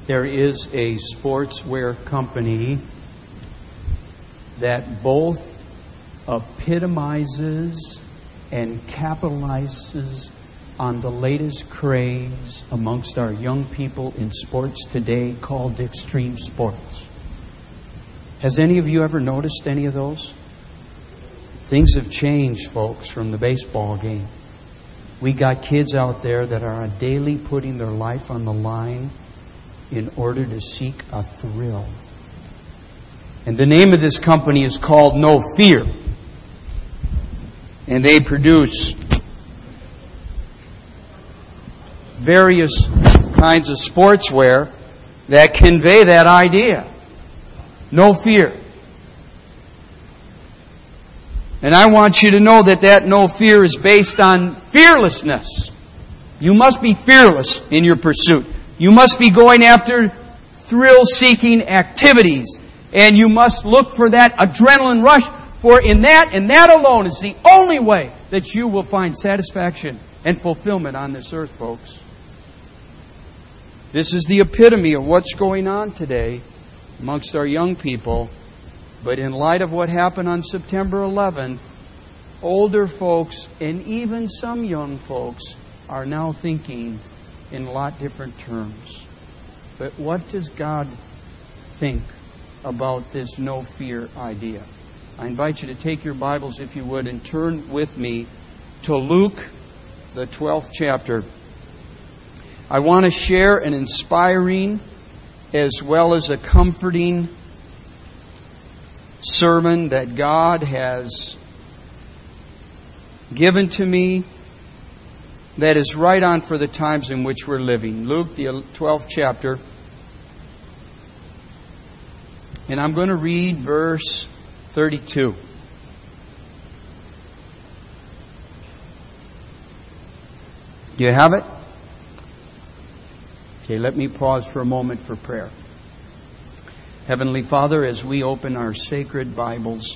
There is a sportswear company that both epitomizes and capitalizes on the latest craze amongst our young people in sports today called extreme sports. Has any of you ever noticed any of those? Things have changed, folks, from the baseball game. We got kids out there that are daily putting their life on the line in order to seek a thrill. And the name of this company is called No Fear. And they produce various kinds of sportswear that convey that idea. No fear. And I want you to know that no fear is based on fearlessness. You must be fearless in your pursuit. You must be going after thrill-seeking activities. And you must look for that adrenaline rush. For in that alone is the only way that you will find satisfaction and fulfillment on this earth, folks. This is the epitome of what's going on today amongst our young people. But in light of what happened on September 11th, older folks and even some young folks are now thinking in a lot different terms. But what does God think about this no fear idea? I invite you to take your Bibles, if you would, and turn with me to Luke, the 12th chapter. I want to share an inspiring as well as a comforting sermon that God has given to me that is right on for the times in which we're living. Luke, the 12th chapter. And I'm going to read verse 32. Do you have it? Okay, let me pause for a moment for prayer. Heavenly Father, as we open our sacred Bibles,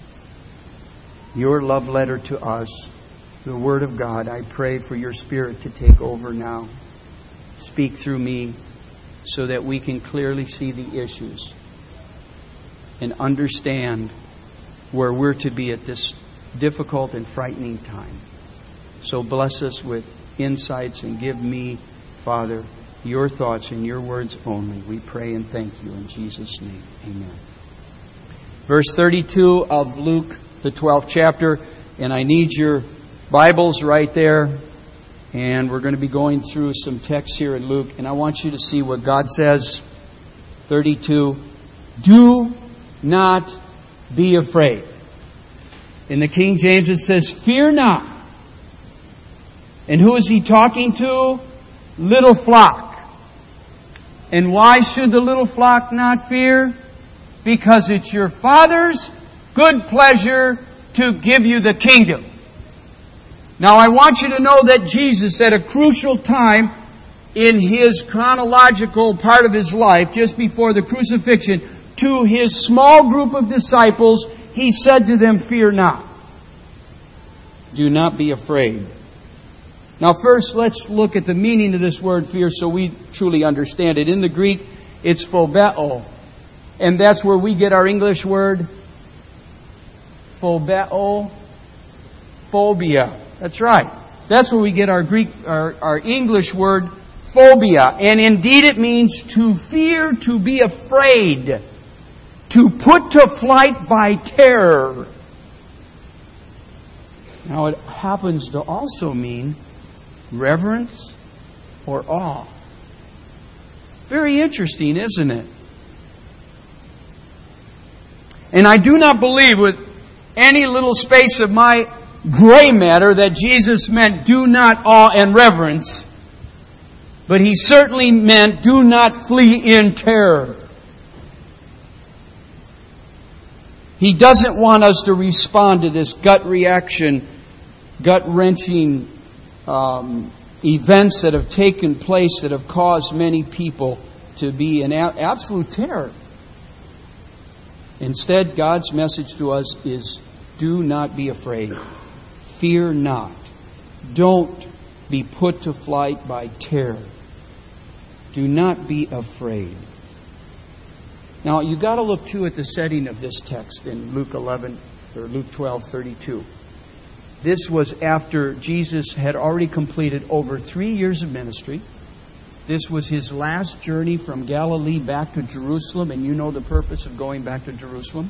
your love letter to us, the Word of God, I pray for your Spirit to take over now. Speak through me so that we can clearly see the issues and understand where we're to be at this difficult and frightening time. So bless us with insights and give me, Father, your thoughts and your words only. We pray and thank you in Jesus' name. Amen. Verse 32 of Luke, the 12th chapter. And I need your Bibles right there. And we're going to be going through some texts here in Luke. And I want you to see what God says. 32. Do not be afraid. In the King James it says, fear not. And who is he talking to? Little flock. And why should the little flock not fear? Because it's your Father's good pleasure to give you the kingdom. Now I want you to know that Jesus, at a crucial time in His chronological part of His life, just before the crucifixion, to His small group of disciples, He said to them, fear not. Do not be afraid. Now first, let's look at the meaning of this word fear so we truly understand it. In the Greek, it's phobeo. And that's where we get our English word phobeo, phobia. That's right. That's where we get our English word phobia. And indeed it means to fear, to be afraid, to put to flight by terror. Now it happens to also mean reverence or awe. Very interesting, isn't it? And I do not believe with any little space of my gray matter that Jesus meant do not awe and reverence. But He certainly meant do not flee in terror. He doesn't want us to respond to this gut reaction, gut-wrenching events that have taken place that have caused many people to be in absolute terror. Instead, God's message to us is do not be afraid. Fear not. Don't be put to flight by terror. Do not be afraid. Now, you've got to look, too, at the setting of this text in Luke 11, or Luke 12:32. This was after Jesus had already completed over 3 years of ministry. This was His last journey from Galilee back to Jerusalem, and you know the purpose of going back to Jerusalem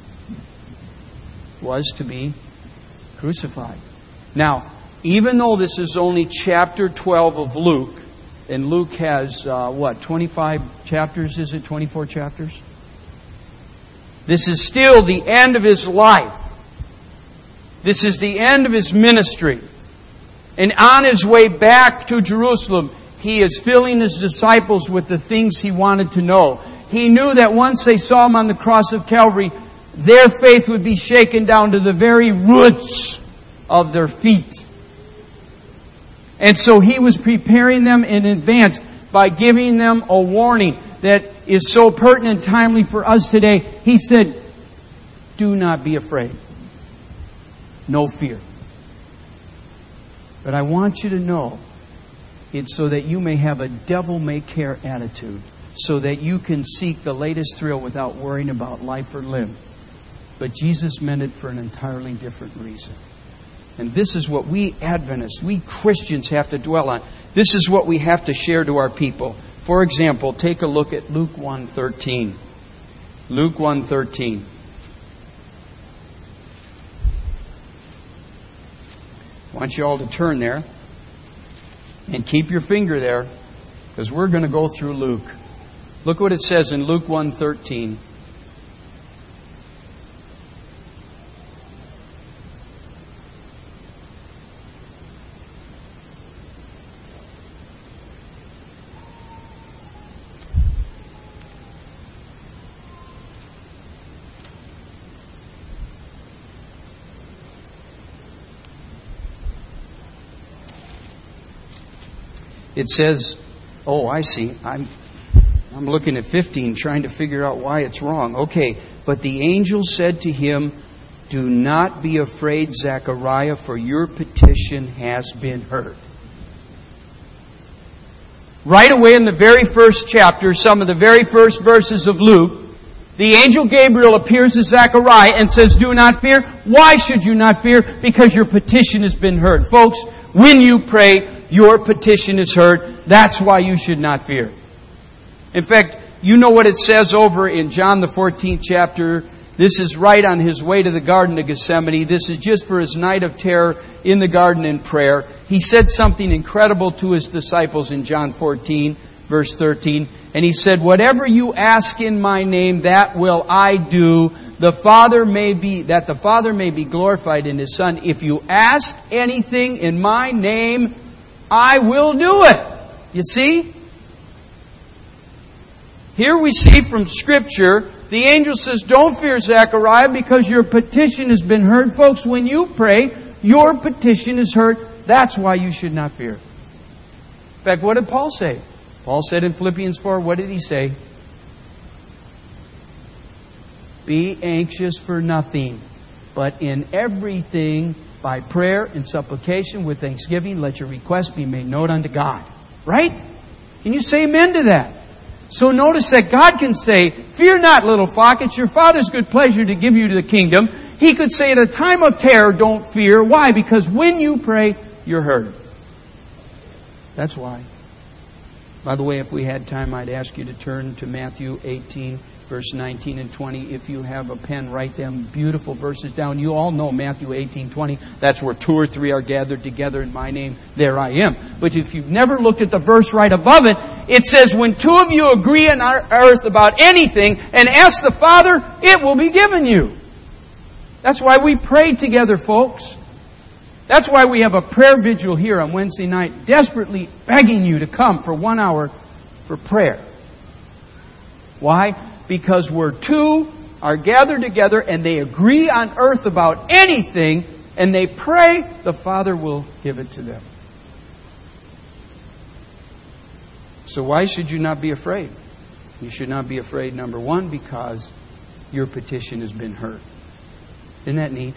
was to be crucified. Now, even though this is only chapter 12 of Luke, and Luke has, 25 chapters, is it? 24 chapters? This is still the end of His life. This is the end of His ministry. And on His way back to Jerusalem, He is filling His disciples with the things He wanted to know. He knew that once they saw Him on the cross of Calvary, their faith would be shaken down to the very roots of their feet. And so He was preparing them in advance by giving them a warning that is so pertinent and timely for us today. He said, do not be afraid. No fear. But I want you to know it's so that you may have a devil-may-care attitude, so that you can seek the latest thrill without worrying about life or limb. But Jesus meant it for an entirely different reason. And this is what we Adventists, we Christians have to dwell on. This is what we have to share to our people. For example, take a look at Luke 1:13. Luke 1:13. I want you all to turn there and keep your finger there, because we're going to go through Luke. Look what it says in Luke 1:13. It says, oh, I see. I'm looking at 15, trying to figure out why it's wrong. Okay, but the angel said to him, do not be afraid, Zechariah, for your petition has been heard. Right away in the very first chapter, some of the very first verses of Luke, the angel Gabriel appears to Zechariah and says, do not fear. Why should you not fear? Because your petition has been heard. Folks, when you pray, your petition is heard. That's why you should not fear. In fact, you know what it says over in John the 14th chapter. This is right on His way to the Garden of Gethsemane. This is just for His night of terror in the garden in prayer. He said something incredible to His disciples in John 14, verse 13. And He said, whatever you ask in my name, that will I do, that the Father may be glorified in His Son. If you ask anything in my name, I will do it. You see? Here we see from Scripture, the angel says, don't fear, Zechariah, because your petition has been heard. Folks, when you pray, your petition is heard. That's why you should not fear. In fact, what did Paul say? Paul said in Philippians 4, what did he say? Be anxious for nothing, but in everything, by prayer and supplication with thanksgiving, let your requests be made known unto God. Right? Can you say amen to that? So notice that God can say, fear not, little flock, it's your Father's good pleasure to give you to the kingdom. He could say at a time of terror, don't fear. Why? Because when you pray, you're heard. That's why. By the way, if we had time, I'd ask you to turn to Matthew 18, verse 19 and 20. If you have a pen, write them beautiful verses down. You all know Matthew 18:20. That's where 2 or 3 are gathered together in my name, there I am. But if you've never looked at the verse right above it, it says, when 2 of you agree on earth about anything and ask the Father, it will be given you. That's why we pray together, folks. That's why we have a prayer vigil here on Wednesday night, desperately begging you to come for 1 hour for prayer. Why? Because where 2 are gathered together and they agree on earth about anything and they pray, the Father will give it to them. So why should you not be afraid? You should not be afraid, number 1, because your petition has been heard. Isn't that neat?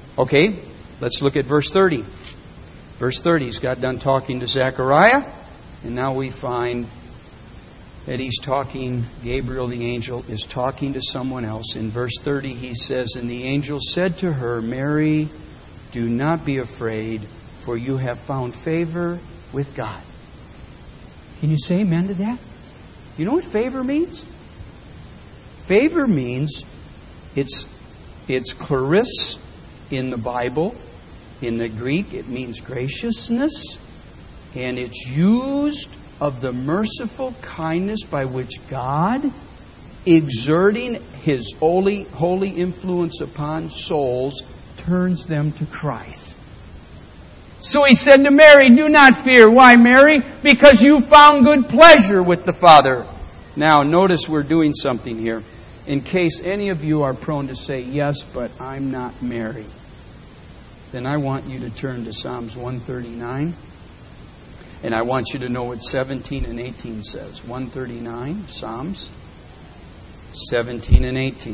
Okay, let's look at verse 30. Verse 30, he's got done talking to Zechariah. And now we find that he's talking, Gabriel the angel is talking to someone else. In verse 30 he says, "And the angel said to her, Mary, do not be afraid, for you have found favor with God." Can you say amen to that? You know what favor means? Favor means it's charis in the Bible. In the Greek, it means graciousness. And it's used of the merciful kindness by which God, exerting His holy influence upon souls, turns them to Christ. So He said to Mary, "Do not fear." Why, Mary? Because you found good pleasure with the Father. Now, notice we're doing something here. In case any of you are prone to say, "Yes, but I'm not Mary," then I want you to turn to Psalms 139. And I want you to know what 17 and 18 says. 139, Psalms 17 and 18.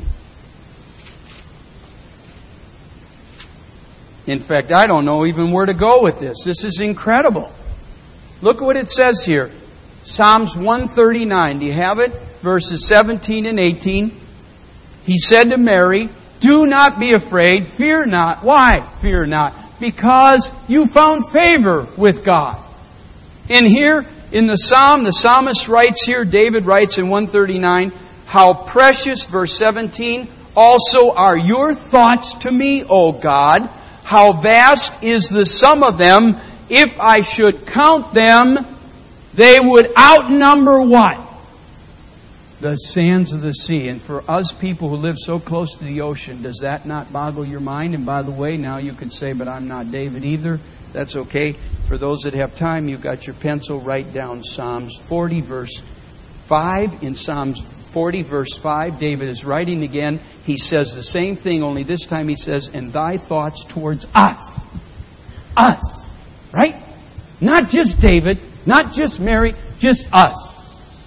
In fact, I don't know even where to go with this. This is incredible. Look at what it says here. Psalms 139. Do you have it? Verses 17 and 18. He said to Mary, "Do not be afraid. Fear not." Why fear not? Because you found favor with God. And here in the Psalm, the psalmist writes here, David writes in 139, "How precious," verse 17, "also are your thoughts to me, O God. How vast is the sum of them. If I should count them, they would outnumber" what? "The sands of the sea." And for us people who live so close to the ocean, does that not boggle your mind? And by the way, now you can say, "But I'm not David either." That's okay. For those that have time, you've got your pencil, write down Psalms 40 verse 5. In Psalms 40 verse 5, David is writing again. He says the same thing, only this time he says, "And thy thoughts towards us." Us. Right? Not just David, not just Mary, just us.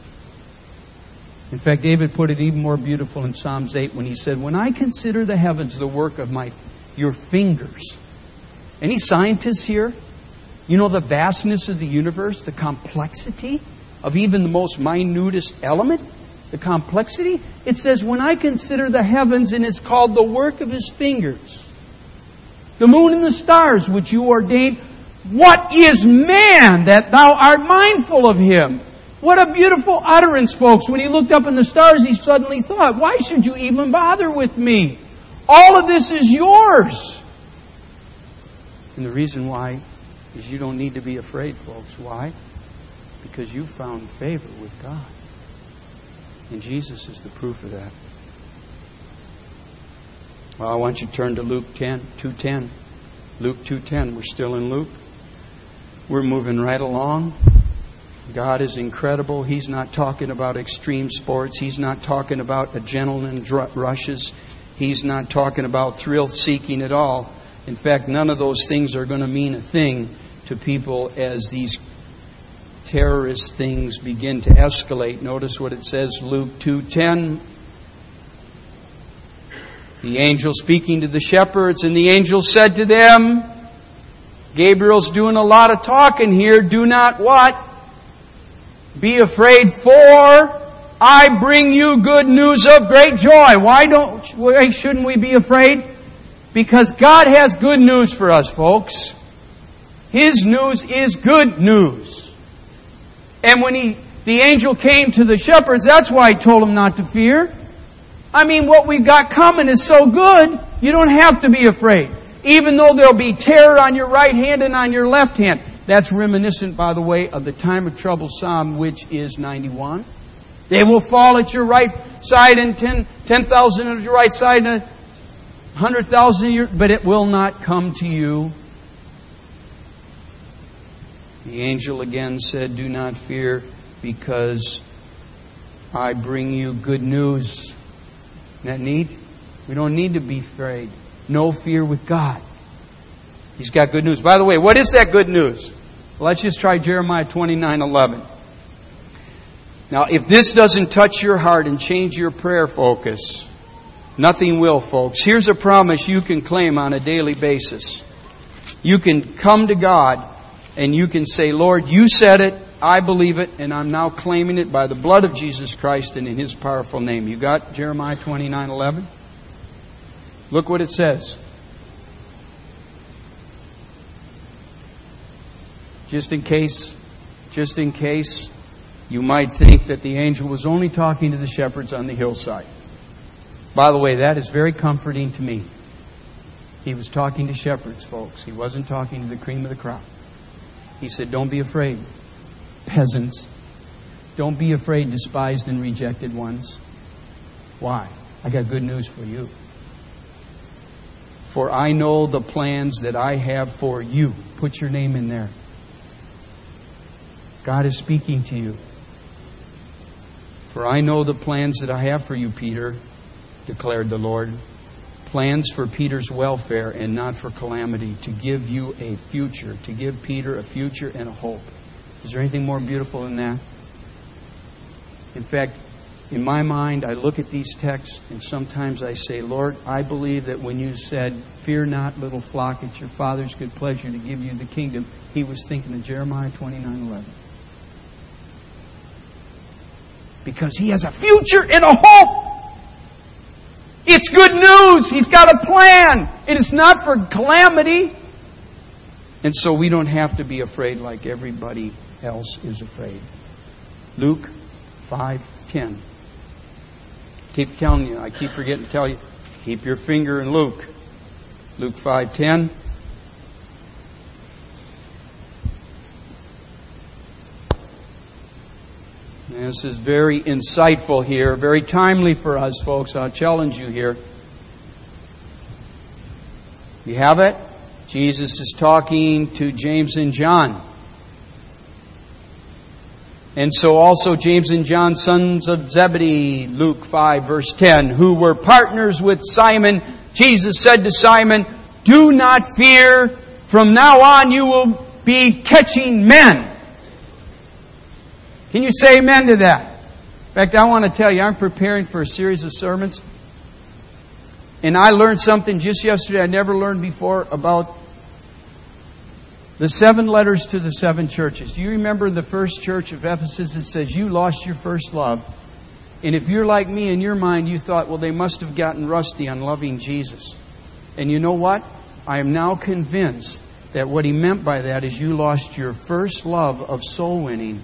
In fact, David put it even more beautiful in Psalms 8 when he said, "When I consider the heavens, the work of your fingers." Any scientists here? You know the vastness of the universe, the complexity of even the most minutest element? The complexity? It says, "When I consider the heavens," and it's called the work of His fingers. "The moon and the stars which you ordained. What is man that thou art mindful of him?" What a beautiful utterance, folks. When he looked up in the stars, he suddenly thought, "Why should you even bother with me? All of this is yours." And the reason why is you don't need to be afraid, folks. Why? Because you found favor with God. And Jesus is the proof of that. Well, I want you to turn to Luke 2:10. Luke 2:10. We're still in Luke. We're moving right along. God is incredible. He's not talking about extreme sports. He's not talking about adrenaline rushes. He's not talking about thrill-seeking at all. In fact, none of those things are going to mean a thing to people as these terrorist things begin to escalate. Notice what it says, Luke 2:10. The angel speaking to the shepherds, and the angel said to them, Gabriel's doing a lot of talking here, "Do not" what? "Be afraid, for I bring you good news of great joy." Why shouldn't we be afraid? Because God has good news for us, folks. His news is good news. And when the angel came to the shepherds, that's why He told them not to fear. I mean, what we've got coming is so good, you don't have to be afraid. Even though there'll be terror on your right hand and on your left hand. That's reminiscent, by the way, of the time of trouble psalm, which is 91. They will fall at your right side and 10,000 at your right side and 100,000, but it will not come to you. The angel again said, "Do not fear, because I bring you good news." Isn't that neat? We don't need to be afraid. No fear with God. He's got good news. By the way, what is that good news? Well, let's just try Jeremiah 29:11. Now, if this doesn't touch your heart and change your prayer focus, nothing will, folks. Here's a promise you can claim on a daily basis. You can come to God and you can say, "Lord, you said it. I believe it, and I'm now claiming it by the blood of Jesus Christ and in His powerful name. You got Jeremiah 29:11? Look what it says. Just in case you might think that the angel was only talking to the shepherds on the hillside. By the way, that is very comforting to me. He was talking to shepherds, folks. He wasn't talking to the cream of the crop. He said, don't be afraid, peasants. Don't be afraid, despised and rejected ones. Why? I got good news for you. For I know the plans that I have for you. Put your name in there. God is speaking to you. For I know the plans that I have for you, Peter, declared the Lord. Plans for Peter's welfare and not for calamity, to give you a future, to give Peter a future and a hope. Is there anything more beautiful than that? In fact, in my mind, I look at these texts and sometimes I say, Lord, I believe that when you said, fear not, little flock, it's your Father's good pleasure to give you the kingdom, He was thinking of Jeremiah 29:11. Because He has a future and a hope. It's good news. He's got a plan. It is not for calamity. And so we don't have to be afraid like everybody else is afraid. Luke 5:10. Keep telling you. I keep forgetting to tell you. Keep your finger in Luke. Luke 5:10. This is very insightful here, very timely for us, folks. I'll challenge you here. You have it? Jesus is talking to James and John. And so also James and John, sons of Zebedee, Luke 5, verse 10, who were partners with Simon. Jesus said to Simon, do not fear. From now on you will be catching men. Can you say amen to that? In fact, I want to tell you, I'm preparing for a series of sermons. And I learned something just yesterday I never learned before about the 7 letters to the 7 churches. Do you remember the first church of Ephesus? It says, you lost your first love. And if you're like me, in your mind, you thought, well, they must have gotten rusty on loving Jesus. And you know what? I am now convinced that what he meant by that is you lost your first love of soul winning.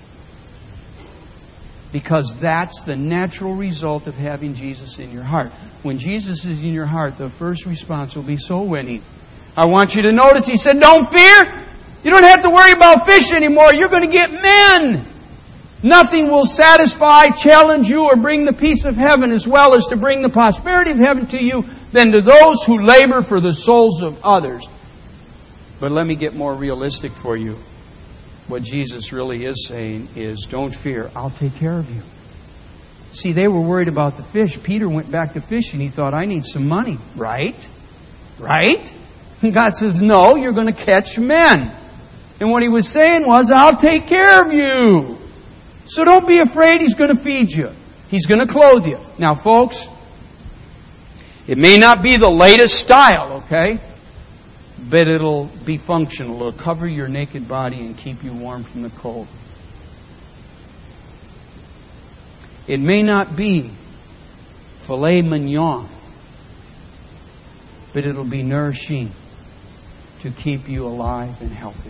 Because that's the natural result of having Jesus in your heart. When Jesus is in your heart, the first response will be soul winning. I want you to notice, he said, don't fear. You don't have to worry about fish anymore. You're going to get men. Nothing will satisfy, challenge you, or bring the peace of heaven as well as to bring the prosperity of heaven to you than to those who labor for the souls of others. But let me get more realistic for you. What Jesus really is saying is, don't fear, I'll take care of you. See, they were worried about the fish. Peter went back to fishing. He thought, I need some money. Right? Right? And God says, no, you're going to catch men. And what he was saying was, I'll take care of you. So don't be afraid, he's going to feed you. He's going to clothe you. Now, folks, it may not be the latest style, okay? But it'll be functional. It'll cover your naked body and keep you warm from the cold. It may not be filet mignon, but it'll be nourishing to keep you alive and healthy.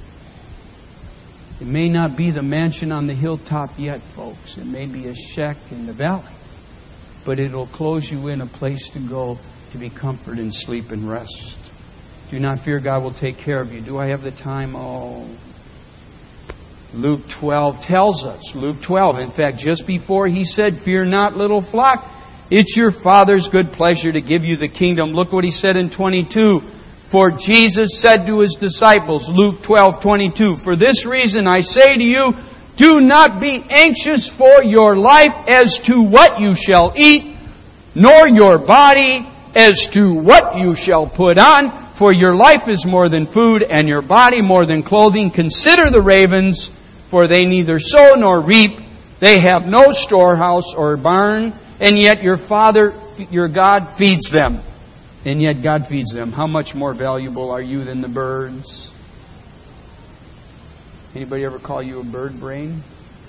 It may not be the mansion on the hilltop yet, folks. It may be a shack in the valley. But it'll close you in a place to go to be comforted and sleep and rest. Do not fear, God will take care of you. Do I have the time? Oh. Luke 12 tells us. Luke 12. In fact, just before he said, fear not, little flock. It's your Father's good pleasure to give you the kingdom. Look what he said in 22. For Jesus said to his disciples, Luke 12:22, for this reason I say to you, do not be anxious for your life as to what you shall eat, nor your body as to what you shall put on. For your life is more than food, and your body more than clothing. Consider the ravens, for they neither sow nor reap. They have no storehouse or barn, and yet your Father, your God, feeds them. And yet God feeds them. How much more valuable are you than the birds? Anybody ever call you a bird brain?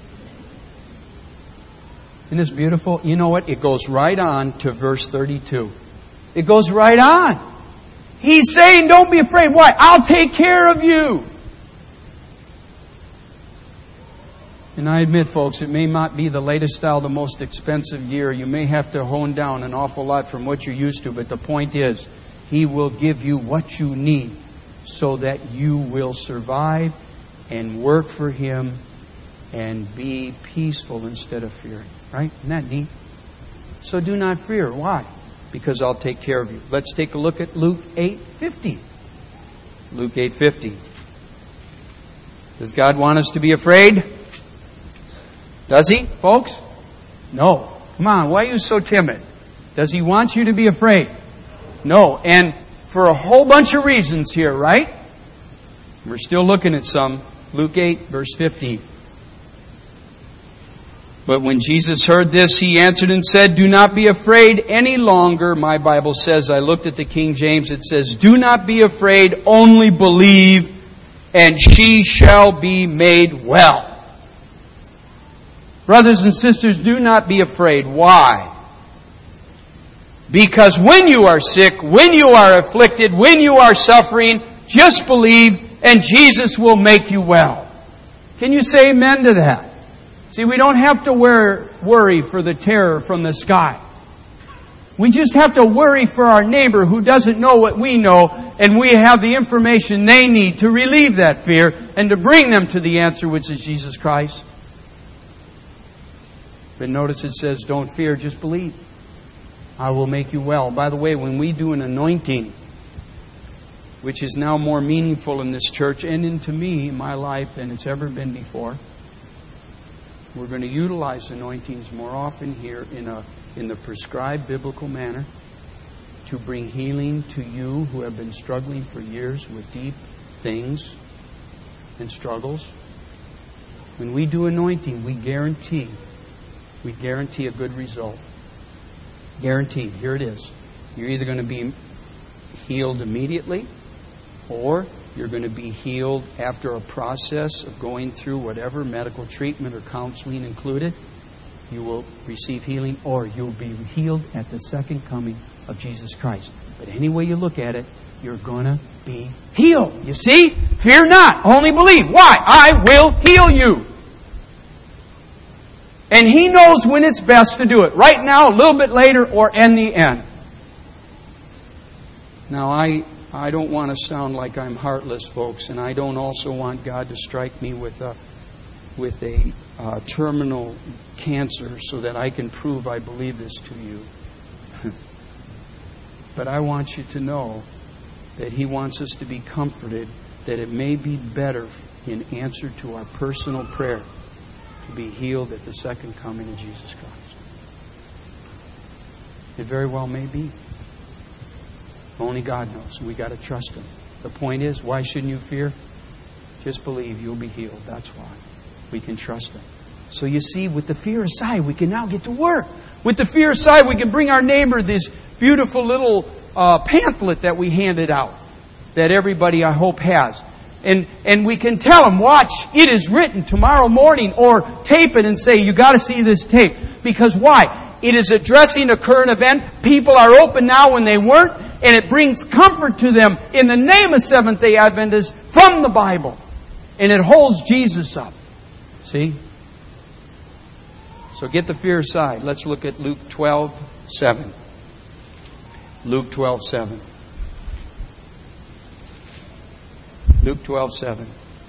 Isn't this beautiful? You know what? It goes right on to verse 32. It goes right on. He's saying, don't be afraid. Why? I'll take care of you. And I admit, folks, it may not be the latest style, the most expensive gear. You may have to hone down an awful lot from what you're used to. But the point is, He will give you what you need so that you will survive and work for Him and be peaceful instead of fearing. Right? Isn't that neat? So do not fear. Why? Because I'll take care of you. Let's take a look at Luke 8:50. Luke 8:50. Does God want us to be afraid? Does He, folks? No. Come on, why are you so timid? Does He want you to be afraid? No. And for a whole bunch of reasons here, right? We're still looking at some. Luke 8, verse 50. But when Jesus heard this, He answered and said, do not be afraid any longer. My Bible says, I looked at the King James, it says, do not be afraid, only believe, and she shall be made well. Brothers and sisters, do not be afraid. Why? Because when you are sick, when you are afflicted, when you are suffering, just believe and Jesus will make you well. Can you say amen to that? See, we don't have to worry for the terror from the sky. We just have to worry for our neighbor who doesn't know what we know, and we have the information they need to relieve that fear and to bring them to the answer, which is Jesus Christ. But notice it says, don't fear, just believe. I will make you well. By the way, when we do an anointing, which is now more meaningful in this church and into me, in my life, than it's ever been before, we're going to utilize anointings more often here in the prescribed biblical manner to bring healing to you who have been struggling for years with deep things and struggles. When we do anointing, we guarantee a good result. Guaranteed. Here it is. You're either going to be healed immediately, or you're going to be healed after a process of going through whatever medical treatment or counseling included. You will receive healing, or you'll be healed at the second coming of Jesus Christ. But any way you look at it, you're going to be healed. You see? Fear not. Only believe. Why? I will heal you. And He knows when it's best to do it. Right now, a little bit later, or in the end. Now, I don't want to sound like I'm heartless, folks, and I don't also want God to strike me with a terminal cancer so that I can prove I believe this to you. But I want you to know that He wants us to be comforted that it may be better in answer to our personal prayer to be healed at the second coming of Jesus Christ. It very well may be. Only God knows. We got to trust Him. The point is, why shouldn't you fear? Just believe you'll be healed. That's why. We can trust Him. So you see, with the fear aside, we can now get to work. With the fear aside, we can bring our neighbor this beautiful little pamphlet that we handed out, that everybody, I hope, has. And we can tell them, watch, it is written tomorrow morning, or tape it and say, you got to see this tape. Because why? It is addressing a current event. People are open now when they weren't. And it brings comfort to them in the name of Seventh-day Adventists from the Bible. And it holds Jesus up. See? So get the fear aside. Let's look at Luke 12:7. Luke 12:7. Luke 12:7.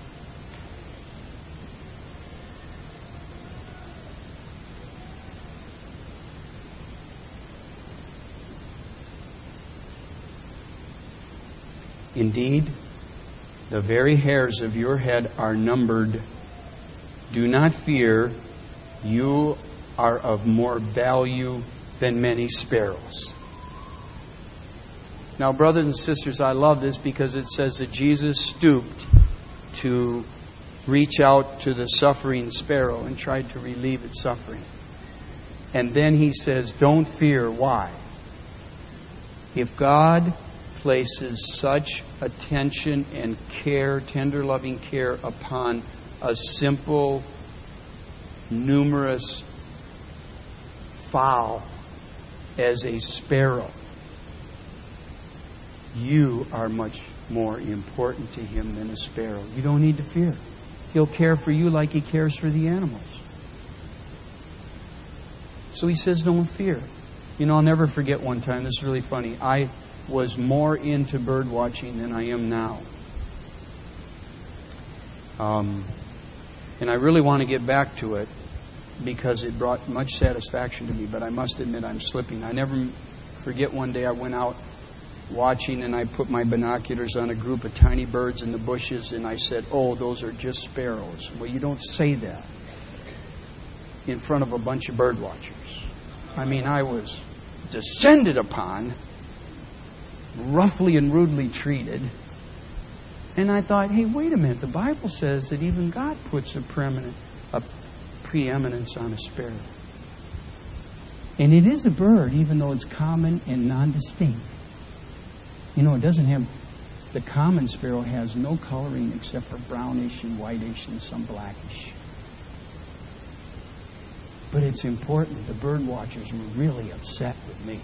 Indeed, the very hairs of your head are numbered. Do not fear, you are of more value than many sparrows. Now, brothers and sisters, I love this because it says that Jesus stooped to reach out to the suffering sparrow and tried to relieve its suffering. And then He says, don't fear. Why? If God places such attention and care, tender loving care upon a simple, numerous fowl as a sparrow, you are much more important to Him than a sparrow. You don't need to fear. He'll care for you like He cares for the animals. So He says, don't fear. You know, I'll never forget one time, this is really funny, I was more into bird watching than I am now. And I really want to get back to it because it brought much satisfaction to me, but I must admit I'm slipping. I never forget one day I went out watching and I put my binoculars on a group of tiny birds in the bushes and I said, oh, those are just sparrows. Well, you don't say that in front of a bunch of bird watchers. I mean, I was descended upon, roughly and rudely treated. And I thought, hey, wait a minute. The Bible says that even God puts a preeminence on a sparrow. And it is a bird, even though it's common and non-distinct. You know, it doesn't have... The common sparrow has no coloring except for brownish and whitish and some blackish. But it's important. The bird watchers were really upset with me.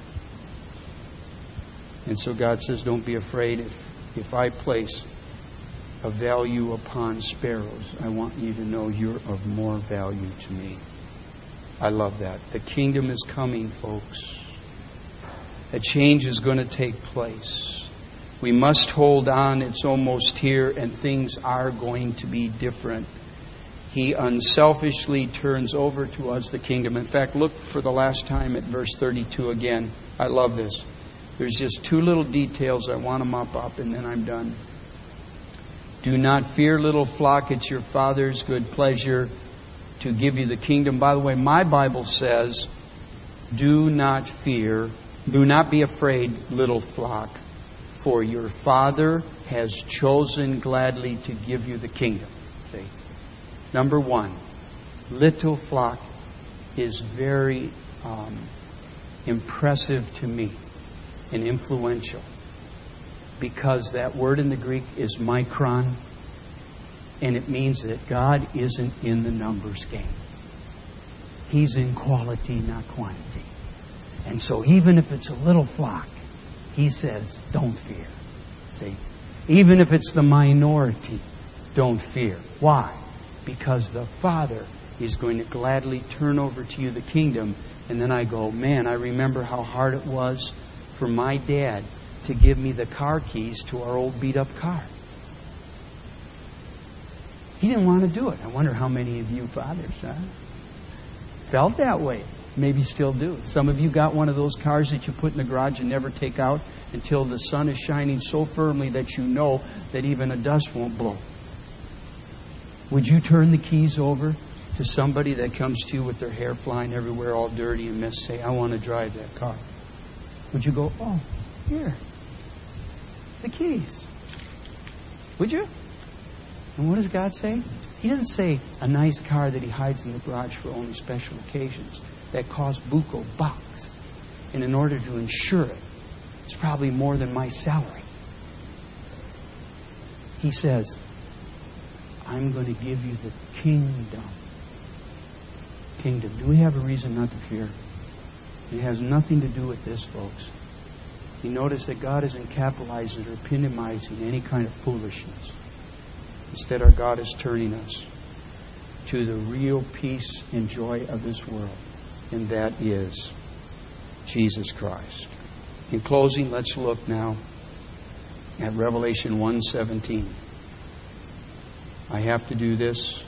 And so God says, don't be afraid. If I place a value upon sparrows, I want you to know you're of more value to me. I love that. The kingdom is coming, folks. A change is going to take place. We must hold on. It's almost here, and things are going to be different. He unselfishly turns over to us the kingdom. In fact, look for the last time at verse 32 again. I love this. There's just two little details. I want to mop up, and then I'm done. Do not fear, little flock. It's your Father's good pleasure to give you the kingdom. By the way, my Bible says, do not fear. Do not be afraid, little flock. For your Father has chosen gladly to give you the kingdom. See? Number one, little flock is very impressive to me and influential. Because that word in the Greek is micron. And it means that God isn't in the numbers game. He's in quality, not quantity. And so even if it's a little flock, He says, don't fear. See? Even if it's the minority, don't fear. Why? Because the Father is going to gladly turn over to you the kingdom. And then I go, man, I remember how hard it was for my dad to give me the car keys to our old beat-up car. He didn't want to do it. I wonder how many of you fathers felt that way. Maybe still do. Some of you got one of those cars that you put in the garage and never take out until the sun is shining so firmly that you know that even a dust won't blow. Would you turn the keys over to somebody that comes to you with their hair flying everywhere, all dirty and messy, say, I want to drive that car? Would you go, oh, here, the keys? Would you? And what does God say? He doesn't say a nice car that He hides in the garage for only special occasions that costs buco bucks. And in order to insure it, it's probably more than my salary. He says, I'm going to give you the kingdom. Kingdom. Do we have a reason not to fear? It has nothing to do with this, folks. You notice that God isn't capitalizing or epitomizing any kind of foolishness. Instead, our God is turning us to the real peace and joy of this world. And that is Jesus Christ. In closing, let's look now at Revelation 1:17. I have to do this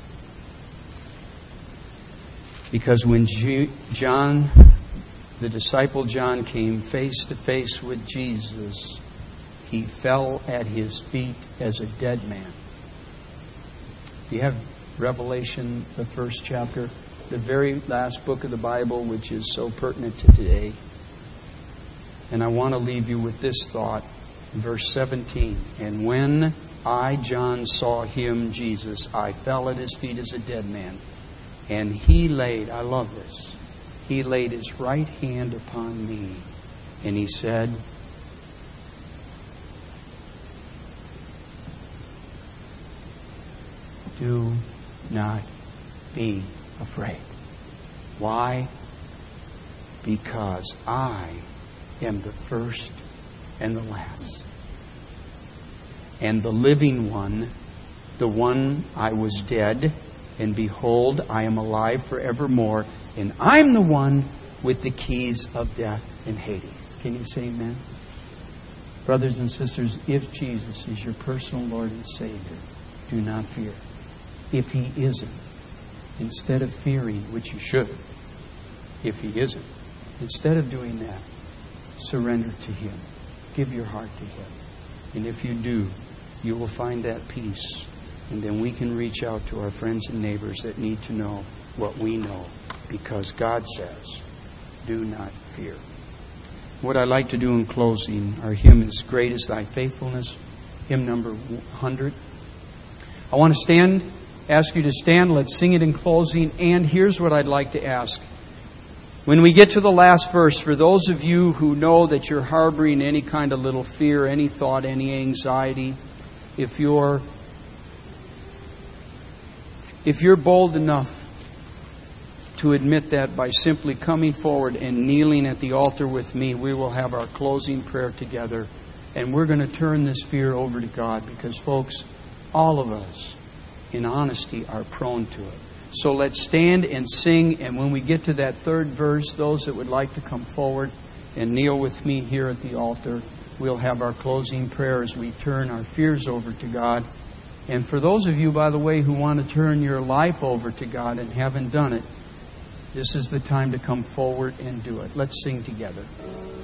because when John, the disciple John, came face to face with Jesus, he fell at His feet as a dead man. You have Revelation, the first chapter, the very last book of the Bible, which is so pertinent to today. And I want to leave you with this thought. Verse 17. And when I, John, saw Him, Jesus, I fell at His feet as a dead man. And He laid, I love this, He laid His right hand upon me. And He said, Do not be afraid. Why? Because I am the first and the last. And the living one, the one I was dead, and behold, I am alive forevermore, and I'm the one with the keys of death and Hades. Can you say amen? Brothers and sisters, if Jesus is your personal Lord and Savior, do not fear. If He isn't, instead of fearing, which you should, if He isn't, instead of doing that, surrender to Him. Give your heart to Him. And if you do, you will find that peace. And then we can reach out to our friends and neighbors that need to know what we know. Because God says, do not fear. What I'd like to do in closing, our hymn is Great is Thy Faithfulness, hymn number 100. I want to ask you to stand. Let's sing it in closing. And here's what I'd like to ask. When we get to the last verse, for those of you who know that you're harboring any kind of little fear, any thought, any anxiety, if you're bold enough to admit that by simply coming forward and kneeling at the altar with me, we will have our closing prayer together. And we're going to turn this fear over to God because, folks, all of us, in honesty, are prone to it. So let's stand and sing. And when we get to that third verse, those that would like to come forward and kneel with me here at the altar, we'll have our closing prayer as we turn our fears over to God. And for those of you, by the way, who want to turn your life over to God and haven't done it, this is the time to come forward and do it. Let's sing together.